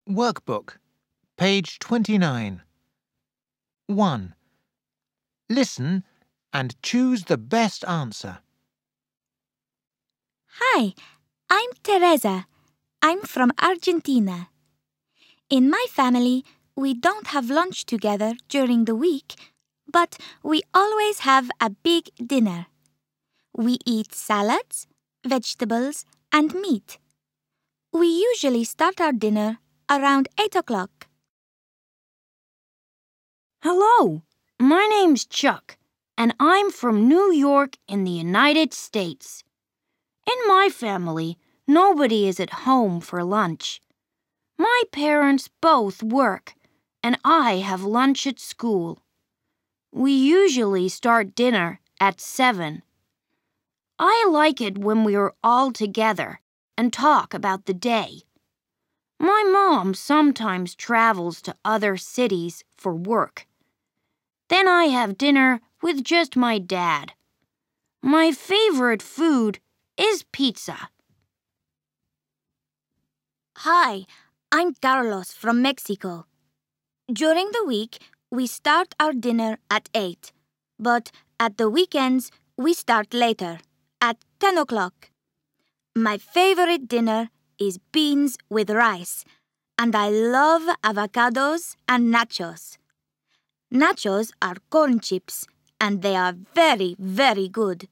Workbook, page 29. 1. Listen and choose the best answer. Hi, I'm Teresa. I'm from Argentina. In my family, we don't have lunch together during the week, but we always have a big dinner. We eat salads, vegetables, and meat. We usually start our dinner around 8 o'clock. Hello, my name's Chuck, and I'm from New York in the United States. In my family, nobody is at home for lunch. My parents both work, and I have lunch at school. We usually start dinner at 7. I like it when we are all together and talk about the day. My mom sometimes travels to other cities for work. Then I have dinner with just my dad. My favorite food is pizza. Hi, I'm Carlos from Mexico. During the week, we start our dinner at 8, but at the weekends, we start later, at 10 o'clock. My favorite dinner is beans with rice, and I love avocados and nachos. Nachos are corn chips, and they are very, very good.